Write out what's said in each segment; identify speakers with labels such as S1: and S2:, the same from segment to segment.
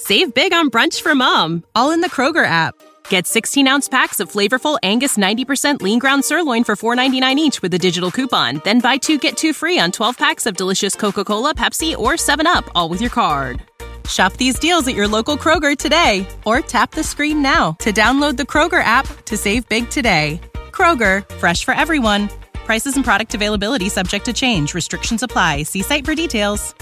S1: Save big on brunch for mom, all in the Kroger app. Get 16-ounce packs of flavorful Angus 90% lean ground sirloin for $4.99 each with a digital coupon. Then buy 2, get 2 free on 12 packs of delicious Coca-Cola, Pepsi, or 7-Up, all with your card. Shop these deals at your local Kroger today, or tap the screen now to download the Kroger app to save big today. Kroger, fresh for everyone. Prices and product availability subject to change. Restrictions apply. See site for details.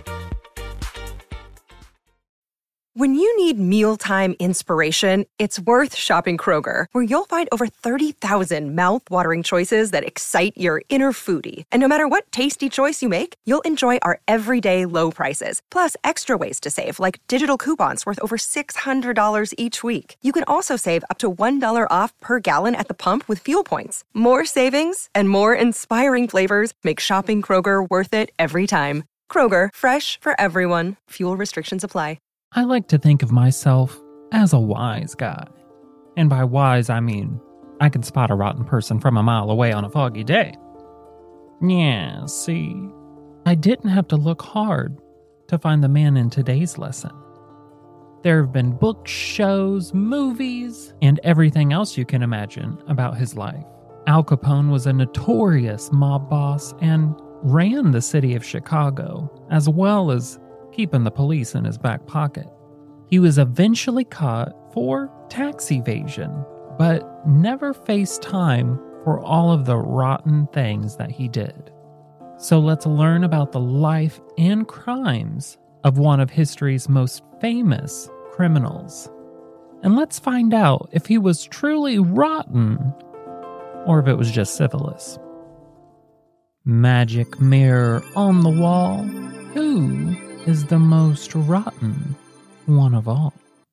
S2: When you need mealtime inspiration, it's worth shopping Kroger, where you'll find over 30,000 mouth-watering choices that excite your inner foodie. And no matter what tasty choice you make, you'll enjoy our everyday low prices, plus extra ways to save, like digital coupons worth over $600 each week. You can also save up to $1 off per gallon at the pump with fuel points. More savings and more inspiring flavors make shopping Kroger worth it every time. Kroger, fresh for everyone. Fuel restrictions apply.
S3: I like to think of myself as a wise guy. And by wise, I mean I can spot a rotten person from a mile away on a foggy day. Yeah, see, I didn't have to look hard to find the man in today's lesson. There have been books, shows, movies, and everything else you can imagine about his life. Al Capone was a notorious mob boss and ran the city of Chicago, as well as keeping the police in his back pocket. He was eventually caught for tax evasion, but never faced time for all of the rotten things that he did. So let's learn about the life and crimes of one of history's most famous criminals. And let's find out if he was truly rotten or if it was just syphilis. Magic mirror on the wall, who is the most rotten one of all?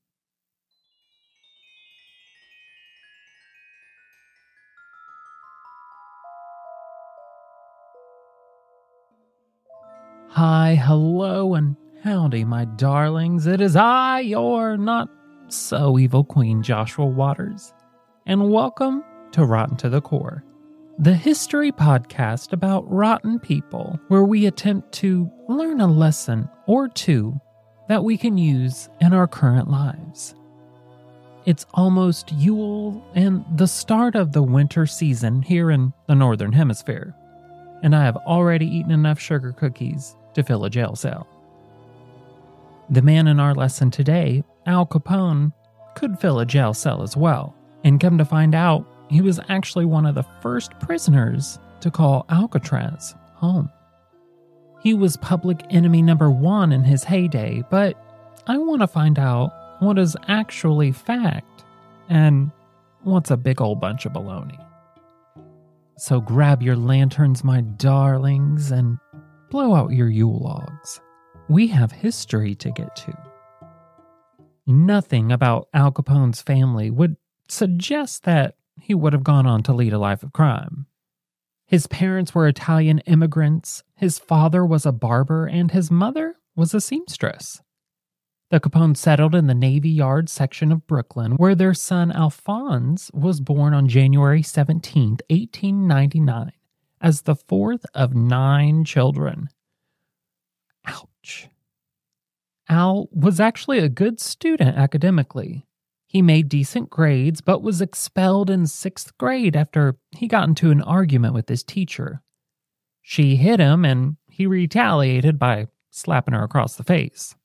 S3: Hi, hello, and howdy, my darlings. It is I, your not-so-evil Queen, Joshua Waters, and welcome to Rotten to the Core, the history podcast about rotten people, where we attempt to learn a lesson or two that we can use in our current lives. It's almost Yule and the start of the winter season here in the Northern Hemisphere, and I have already eaten enough sugar cookies to fill a jail cell. The man in our lesson today, Al Capone, could fill a jail cell as well, and come to find out, he was actually one of the first prisoners to call Alcatraz home. He was public enemy number 1 in his heyday, but I want to find out what is actually fact and what's a big old bunch of baloney. So grab your lanterns, my darlings, and blow out your Yule logs. We have history to get to. Nothing about Al Capone's family would suggest that he would have gone on to lead a life of crime. His parents were Italian immigrants, his father was a barber, and his mother was a seamstress. The Capones settled in the Navy Yard section of Brooklyn, where their son Alphonse was born on January 17, 1899, as the 4th of 9 children. Ouch. Al was actually a good student academically. He made decent grades, but was expelled in 6th grade after he got into an argument with his teacher. She hit him, and he retaliated by slapping her across the face.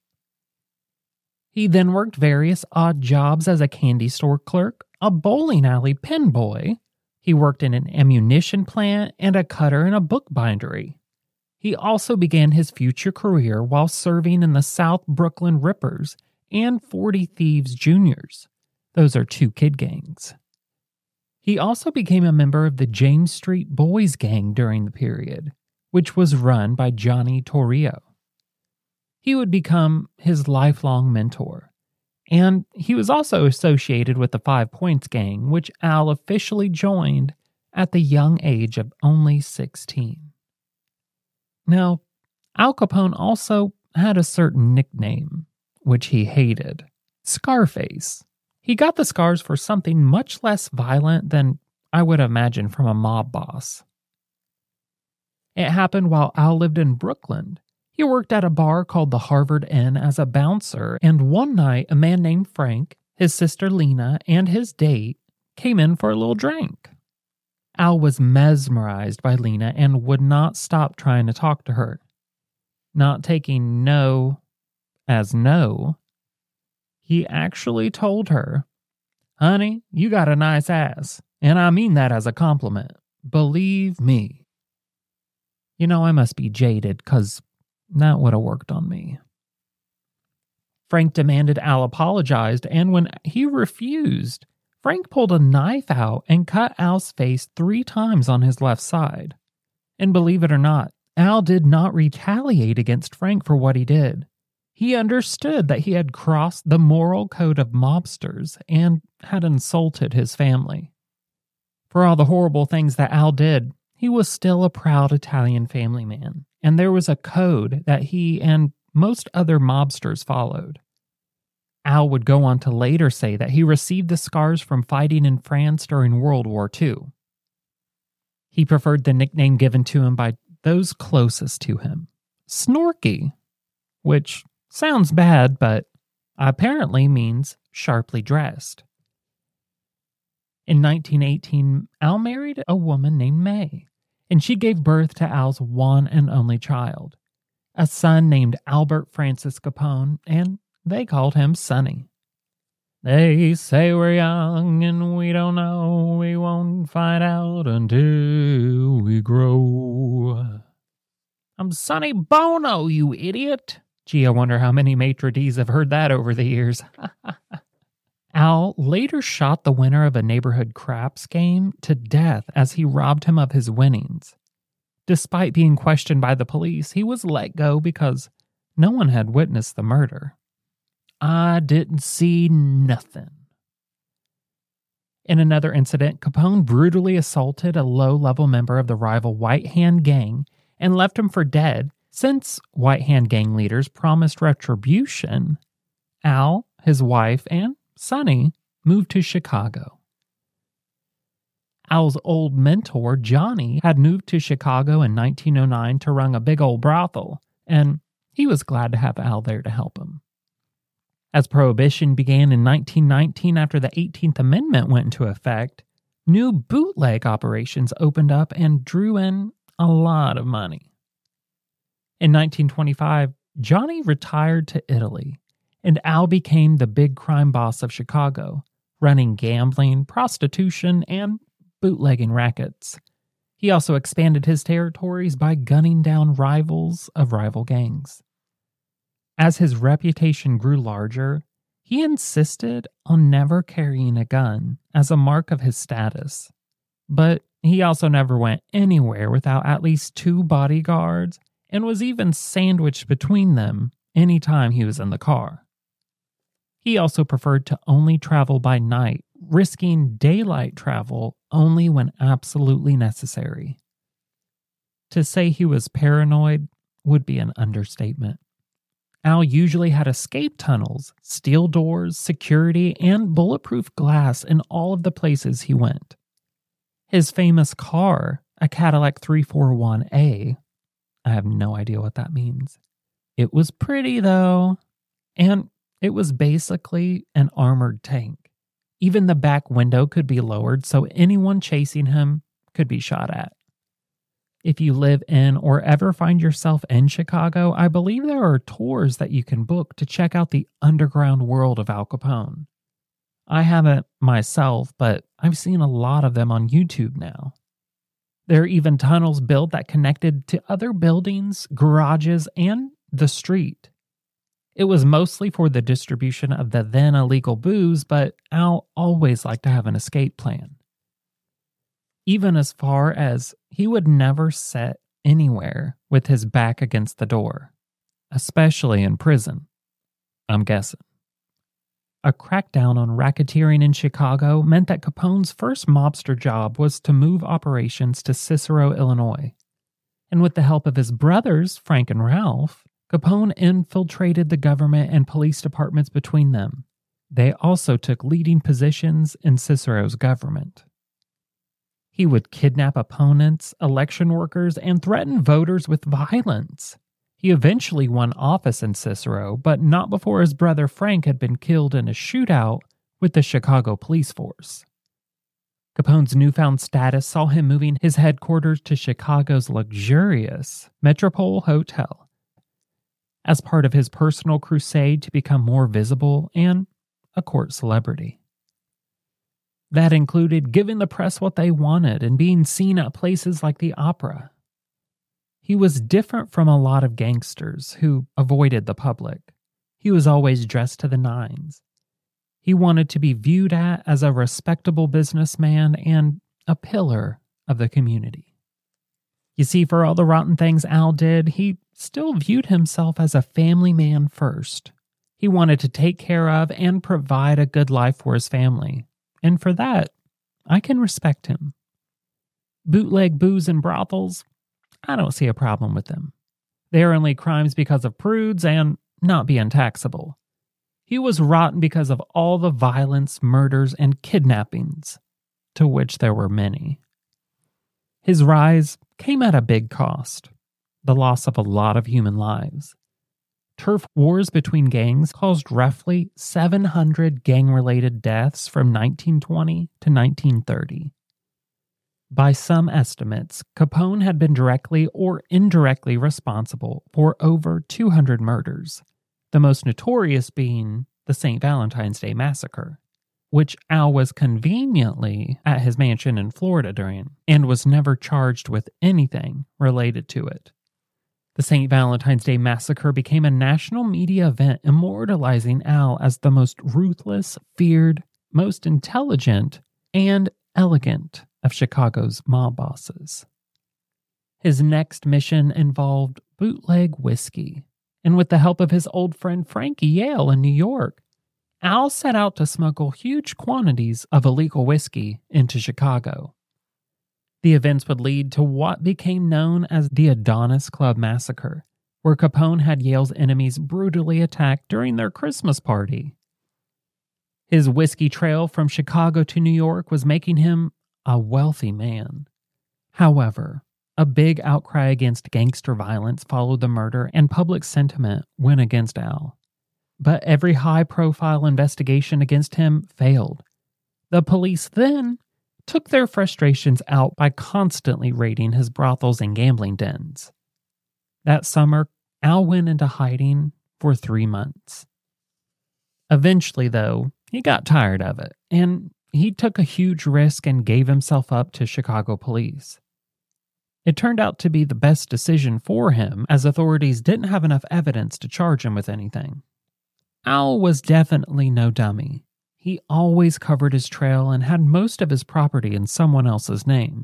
S3: He then worked various odd jobs as a candy store clerk, a bowling alley pen boy. He worked in an ammunition plant and a cutter in a bookbindery. He also began his future career while serving in the South Brooklyn Rippers and 40 Thieves Juniors. Those are 2 kid gangs. He also became a member of the James Street Boys Gang during the period, which was run by Johnny Torrio. He would become his lifelong mentor, and he was also associated with the 5 Points Gang, which Al officially joined at the young age of only 16. Now, Al Capone also had a certain nickname, which he hated, Scarface. He got the scars for something much less violent than I would imagine from a mob boss. It happened while Al lived in Brooklyn. He He worked at a bar called the Harvard Inn as a bouncer, and one night a man named Frank, his sister Lena, and his date came in for a little drink. Al was mesmerized by Lena and would not stop trying to talk to her. Not taking no as no, he actually told her, "Honey, you got a nice ass, and I mean that as a compliment. Believe me." You know, I must be jaded, because that would have worked on me. Frank demanded Al apologized, and when he refused, Frank pulled a knife out and cut Al's face 3 times on his left side. And believe it or not, Al did not retaliate against Frank for what he did. He understood that he had crossed the moral code of mobsters and had insulted his family. For all the horrible things that Al did, he was still a proud Italian family man, and there was a code that he and most other mobsters followed. Al would go on to later say that he received the scars from fighting in France during World War II. He preferred the nickname given to him by those closest to him, Snorky, which sounds bad, but apparently means sharply dressed. In 1918, Al married a woman named May, and she gave birth to Al's one and only child, a son named Albert Francis Capone, and they called him Sonny. They say we're young and we don't know, we won't find out until we grow. I'm Sonny Bono, you idiot. Gee, I wonder how many maitre d's have heard that over the years. Al later shot the winner of a neighborhood craps game to death as he robbed him of his winnings. Despite being questioned by the police, he was let go because no one had witnessed the murder. I didn't see nothing. In another incident, Capone brutally assaulted a low-level member of the rival White Hand Gang and left him for dead. Since White Hand Gang leaders promised retribution, Al, his wife, and Sonny moved to Chicago. Al's old mentor, Johnny, had moved to Chicago in 1909 to run a big old brothel, and he was glad to have Al there to help him. As Prohibition began in 1919 after the 18th Amendment went into effect, new bootleg operations opened up and drew in a lot of money. In 1925, Johnny retired to Italy, and Al became the big crime boss of Chicago, running gambling, prostitution, and bootlegging rackets. He also expanded his territories by gunning down rivals of rival gangs. As his reputation grew larger, he insisted on never carrying a gun as a mark of his status. But he also never went anywhere without at least 2 bodyguards and was even sandwiched between them anytime he was in the car. He also preferred to only travel by night, risking daylight travel only when absolutely necessary. To say he was paranoid would be an understatement. Al usually had escape tunnels, steel doors, security, and bulletproof glass in all of the places he went. His famous car, a Cadillac 341A, I have no idea what that means. It was pretty though, and it was basically an armored tank. Even the back window could be lowered so anyone chasing him could be shot at. If you live in or ever find yourself in Chicago, I believe there are tours that you can book to check out the underground world of Al Capone. I haven't myself, but I've seen a lot of them on YouTube now. There are even tunnels built that connected to other buildings, garages, and the street. It was mostly for the distribution of the then illegal booze, but Al always liked to have an escape plan. Even as far as he would never sit anywhere with his back against the door, especially in prison, I'm guessing. A crackdown on racketeering in Chicago meant that Capone's first mobster job was to move operations to Cicero, Illinois. And with the help of his brothers, Frank and Ralph, Capone infiltrated the government and police departments between them. They also took leading positions in Cicero's government. He would kidnap opponents, election workers, and threaten voters with violence. He eventually won office in Cicero, but not before his brother Frank had been killed in a shootout with the Chicago police force. Capone's newfound status saw him moving his headquarters to Chicago's luxurious Metropole Hotel as part of his personal crusade to become more visible and a court celebrity. That included giving the press what they wanted and being seen at places like the opera. He was different from a lot of gangsters who avoided the public. He was always dressed to the nines. He wanted to be viewed as a respectable businessman and a pillar of the community. You see, for all the rotten things Al did, he still viewed himself as a family man first. He wanted to take care of and provide a good life for his family. And for that, I can respect him. Bootleg booze and brothels, I don't see a problem with them. They are only crimes because of prudes and not being taxable. He was rotten because of all the violence, murders, and kidnappings, to which there were many. His rise came at a big cost, the loss of a lot of human lives. Turf wars between gangs caused roughly 700 gang-related deaths from 1920 to 1930. By some estimates, Capone had been directly or indirectly responsible for over 200 murders, the most notorious being the St. Valentine's Day Massacre, which Al was conveniently at his mansion in Florida during and was never charged with anything related to it. The St. Valentine's Day Massacre became a national media event immortalizing Al as the most ruthless, feared, most intelligent, and elegant of Chicago's mob bosses. His next mission involved bootleg whiskey, and with the help of his old friend Frankie Yale in New York, Al set out to smuggle huge quantities of illegal whiskey into Chicago. The events would lead to what became known as the Adonis Club Massacre, where Capone had Yale's enemies brutally attacked during their Christmas party. His whiskey trail from Chicago to New York was making him a wealthy man. However, a big outcry against gangster violence followed the murder, and public sentiment went against Al. But every high-profile investigation against him failed. The police then took their frustrations out by constantly raiding his brothels and gambling dens. That summer, Al went into hiding for 3 months. Eventually, though, he got tired of it, and he took a huge risk and gave himself up to Chicago police. It turned out to be the best decision for him, as authorities didn't have enough evidence to charge him with anything. Al was definitely no dummy. He always covered his trail and had most of his property in someone else's name.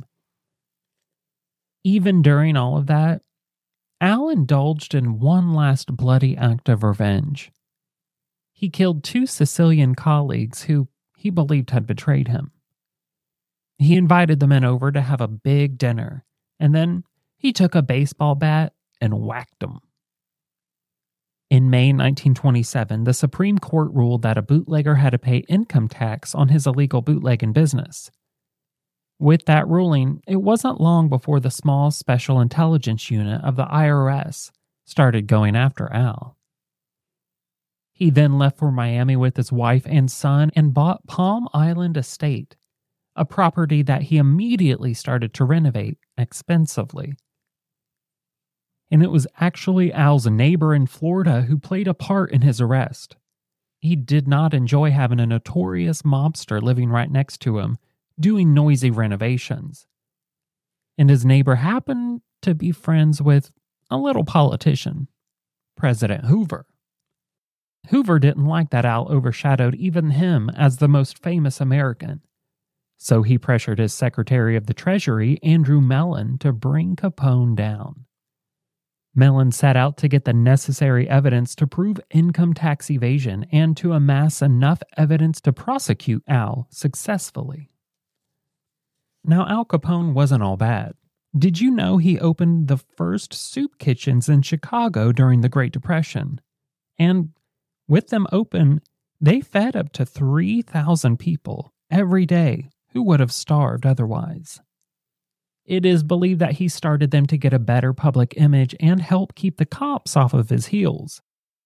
S3: Even during all of that, Al indulged in one last bloody act of revenge. He killed 2 Sicilian colleagues who he believed had betrayed him. He invited the men over to have a big dinner, and then he took a baseball bat and whacked them. In May 1927, the Supreme Court ruled that a bootlegger had to pay income tax on his illegal bootlegging business. With that ruling, it wasn't long before the small Special Intelligence Unit of the IRS started going after Al. He then left for Miami with his wife and son and bought Palm Island Estate, a property that he immediately started to renovate expensively. And it was actually Al's neighbor in Florida who played a part in his arrest. He did not enjoy having a notorious mobster living right next to him, doing noisy renovations. And his neighbor happened to be friends with a little politician, President Hoover. Hoover didn't like that Al overshadowed even him as the most famous American. So he pressured his Secretary of the Treasury, Andrew Mellon, to bring Capone down. Mellon set out to get the necessary evidence to prove income tax evasion and to amass enough evidence to prosecute Al successfully. Now, Al Capone wasn't all bad. Did you know he opened the first soup kitchens in Chicago during the Great Depression? And with them open, they fed up to 3,000 people every day who would have starved otherwise. It is believed that he started them to get a better public image and help keep the cops off of his heels.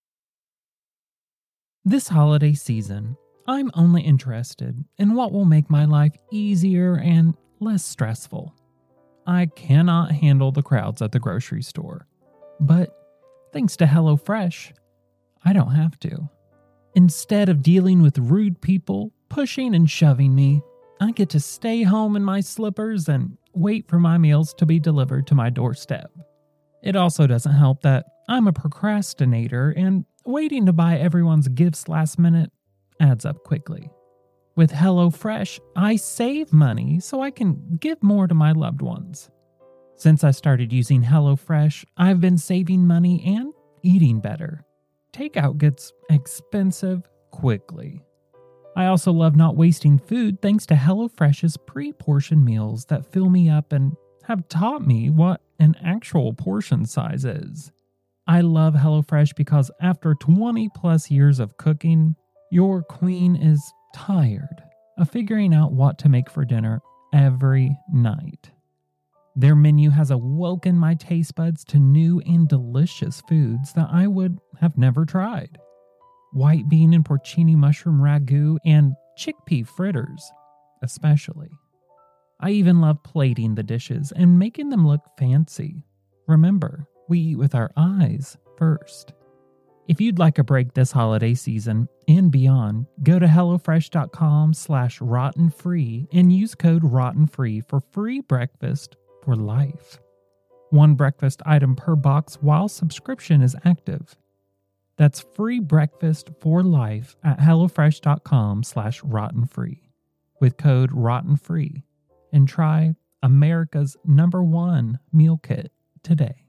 S3: This holiday season, I'm only interested in what will make my life easier and less stressful. I cannot handle the crowds at the grocery store, but thanks to HelloFresh, I don't have to. Instead of dealing with rude people pushing and shoving me, I get to stay home in my slippers and wait for my meals to be delivered to my doorstep. It also doesn't help that I'm a procrastinator and waiting to buy everyone's gifts last minute adds up quickly. With HelloFresh, I save money so I can give more to my loved ones. Since I started using HelloFresh, I've been saving money and eating better. Takeout gets expensive quickly. I also love not wasting food thanks to HelloFresh's pre-portioned meals that fill me up and have taught me what an actual portion size is. I love HelloFresh because after 20 plus years of cooking, your queen is tired of figuring out what to make for dinner every night. Their menu has awoken my taste buds to new and delicious foods that I would have never tried. White bean and porcini mushroom ragu and chickpea fritters, especially. I even love plating the dishes and making them look fancy. Remember, we eat with our eyes first. If you'd like a break this holiday season and beyond, go to HelloFresh.com/rottenfree and use code ROTTENFREE for free breakfast for life. One breakfast item per box while subscription is active. That's free breakfast for life at HelloFresh.com/rottenfree with code ROTTENFREE and try America's #1 meal kit today.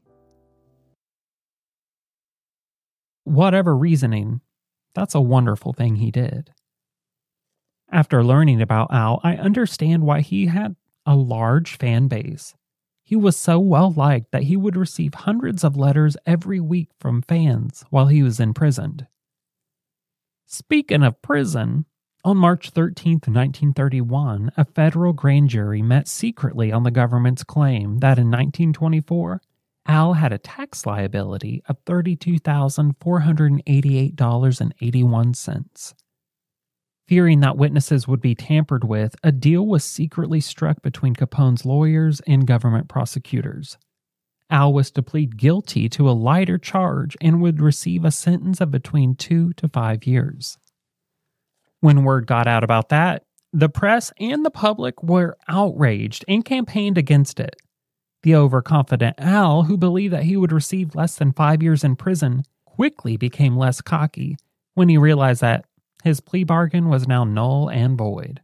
S3: Whatever reasoning, that's a wonderful thing he did. After learning about Al, I understand why he had a large fan base. He was so well liked that he would receive hundreds of letters every week from fans while he was imprisoned. Speaking of prison, on March 13, 1931, a federal grand jury met secretly on the government's claim that in 1924, Al had a tax liability of $32,488.81. Fearing that witnesses would be tampered with, a deal was secretly struck between Capone's lawyers and government prosecutors. Al was to plead guilty to a lighter charge and would receive a sentence of between 2 to 5 years. When word got out about that, the press and the public were outraged and campaigned against it. The overconfident Al, who believed that he would receive less than 5 years in prison, quickly became less cocky when he realized that his plea bargain was now null and void.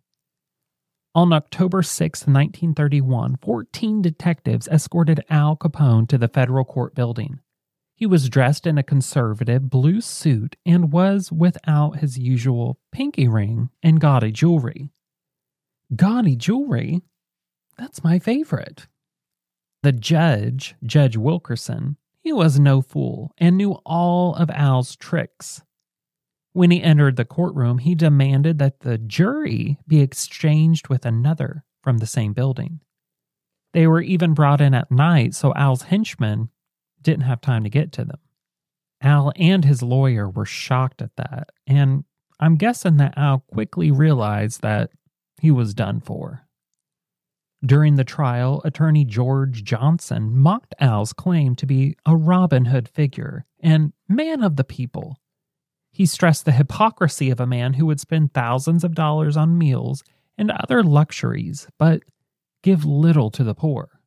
S3: On October 6, 1931, 14 detectives escorted Al Capone to the federal court building. He was dressed in a conservative blue suit and was without his usual pinky ring and gaudy jewelry. Gaudy jewelry? That's my favorite. The judge, Judge Wilkerson, he was no fool and knew all of Al's tricks. When he entered the courtroom, he demanded that the jury be exchanged with another from the same building. They were even brought in at night, so Al's henchmen didn't have time to get to them. Al and his lawyer were shocked at that, and I'm guessing that Al quickly realized that he was done for. During the trial, attorney George Johnson mocked Al's claim to be a Robin Hood figure and man of the people. He stressed the hypocrisy of a man who would spend thousands of dollars on meals and other luxuries, but give little to the poor.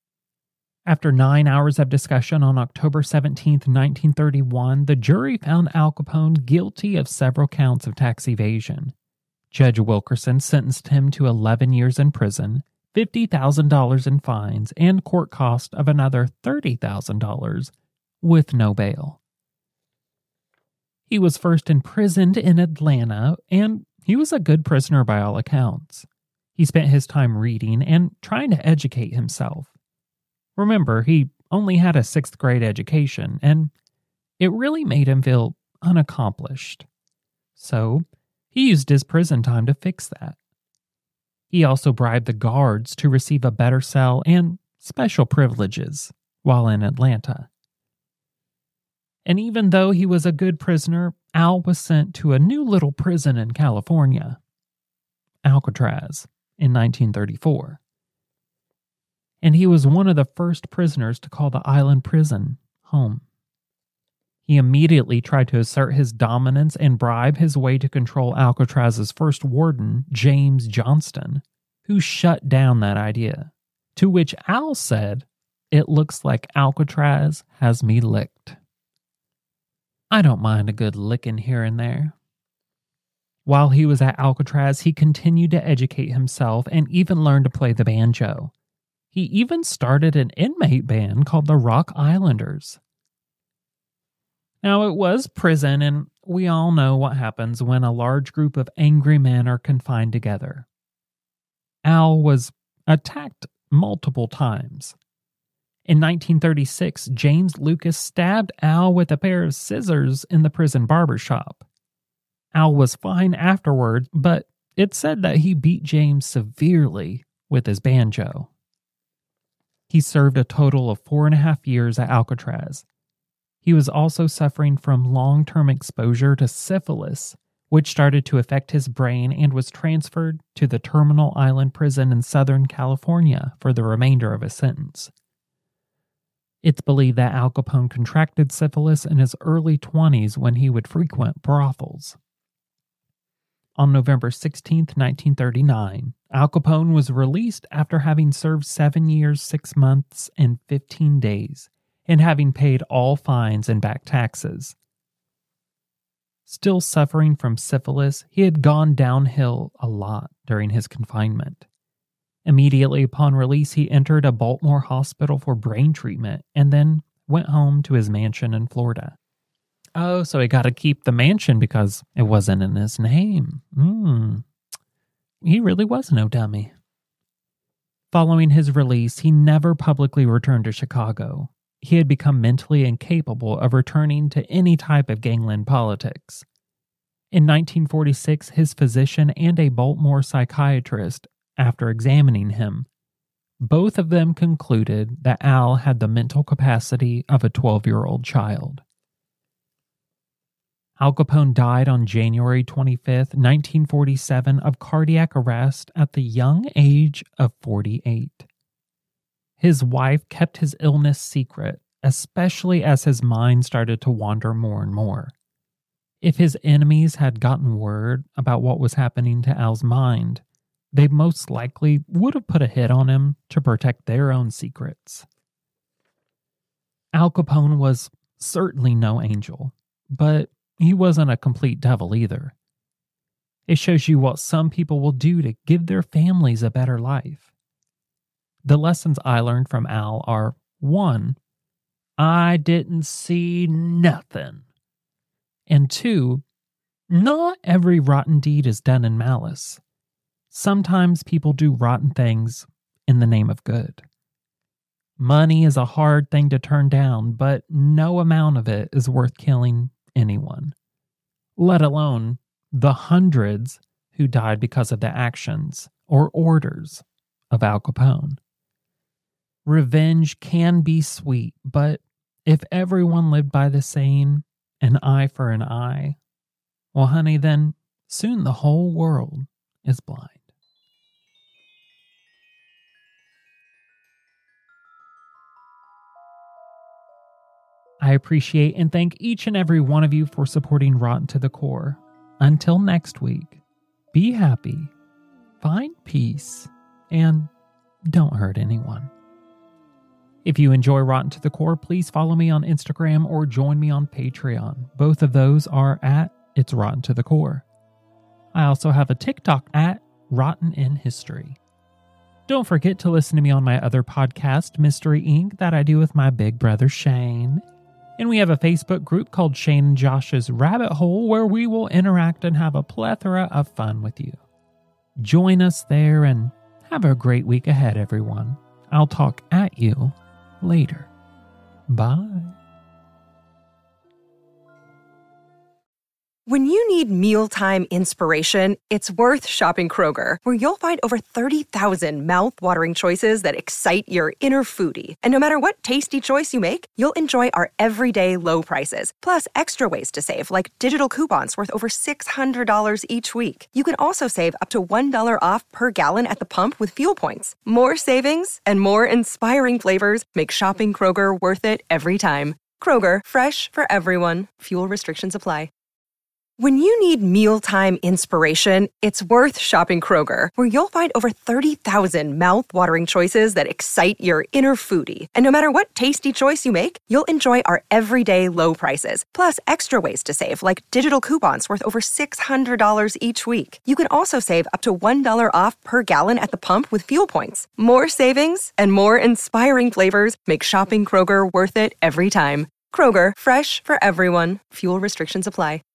S3: After 9 hours of discussion on October 17, 1931, the jury found Al Capone guilty of several counts of tax evasion. Judge Wilkerson sentenced him to 11 years in prison, $50,000 in fines, and court cost of another $30,000, with no bail. He was first imprisoned in Atlanta, and he was a good prisoner by all accounts. He spent his time reading and trying to educate himself. Remember, he only had a 6th grade education, and it really made him feel unaccomplished. So, he used his prison time to fix that. He also bribed the guards to receive a better cell and special privileges while in Atlanta. And even though he was a good prisoner, Al was sent to a new little prison in California, Alcatraz, in 1934. And he was one of the first prisoners to call the island prison home. He immediately tried to assert his dominance and bribe his way to control Alcatraz's first warden, James Johnston, who shut down that idea, to which Al said, "It looks like Alcatraz has me licked." I don't mind a good licking here and there. While he was at Alcatraz, he continued to educate himself and even learned to play the banjo. He even started an inmate band called the Rock Islanders. Now, it was prison, and we all know what happens when a large group of angry men are confined together. Al was attacked multiple times. In 1936, James Lucas stabbed Al with a pair of scissors in the prison barbershop. Al was fine afterward, but it's said that he beat James severely with his banjo. He served a total of 4.5 years at Alcatraz. He was also suffering from long-term exposure to syphilis, which started to affect his brain and was transferred to the Terminal Island Prison in Southern California for the remainder of his sentence. It's believed that Al Capone contracted syphilis in his early 20s when he would frequent brothels. On November 16, 1939, Al Capone was released after having served 7 years, 6 months, and 15 days, and having paid all fines and back taxes. Still suffering from syphilis, he had gone downhill a lot during his confinement. Immediately upon release, he entered a Baltimore hospital for brain treatment and then went home to his mansion in Florida. Oh, so he got to keep the mansion because it wasn't in his name. He really was no dummy. Following his release, he never publicly returned to Chicago. He had become mentally incapable of returning to any type of gangland politics. In 1946, his physician and a Baltimore psychiatrist, after examining him, both of them concluded that Al had the mental capacity of a 12-year-old child. Al Capone died on January 25, 1947, of cardiac arrest at the young age of 48. His wife kept his illness secret, especially as his mind started to wander more and more. If his enemies had gotten word about what was happening to Al's mind, they most likely would have put a hit on him to protect their own secrets. Al Capone was certainly no angel, but he wasn't a complete devil either. It shows you what some people will do to give their families a better life. The lessons I learned from Al are: 1, I didn't see nothing. And 2, not every rotten deed is done in malice. Sometimes people do rotten things in the name of good. Money is a hard thing to turn down, but no amount of it is worth killing anyone, let alone the hundreds who died because of the actions or orders of Al Capone. Revenge can be sweet, but if everyone lived by the saying, an eye for an eye, well, honey, then soon the whole world is blind. I appreciate and thank each and every one of you for supporting Rotten to the Core. Until next week, be happy, find peace, and don't hurt anyone. If you enjoy Rotten to the Core, please follow me on Instagram or join me on Patreon. Both of those are at It's Rotten to the Core. I also have a TikTok at Rotten in History. Don't forget to listen to me on my other podcast, Mystery Inc., that I do with my big brother Shane. And we have a Facebook group called Shane and Josh's Rabbit Hole, where we will interact and have a plethora of fun with you. Join us there and have a great week ahead, everyone. I'll talk at you later. Bye.
S2: When you need mealtime inspiration, it's worth shopping Kroger, where you'll find over 30,000 mouth-watering choices that excite your inner foodie. And no matter what tasty choice you make, you'll enjoy our everyday low prices, plus extra ways to save, like digital coupons worth over $600 each week. You can also save up to $1 off per gallon at the pump with fuel points. More savings and more inspiring flavors make shopping Kroger worth it every time. Kroger, fresh for everyone. Fuel restrictions apply. When you need mealtime inspiration, it's worth shopping Kroger, where you'll find over 30,000 mouth-watering choices that excite your inner foodie. And no matter what tasty choice you make, you'll enjoy our everyday low prices, plus extra ways to save, like digital coupons worth over $600 each week. You can also save up to $1 off per gallon at the pump with fuel points. More savings and more inspiring flavors make shopping Kroger worth it every time. Kroger, fresh for everyone. Fuel restrictions apply.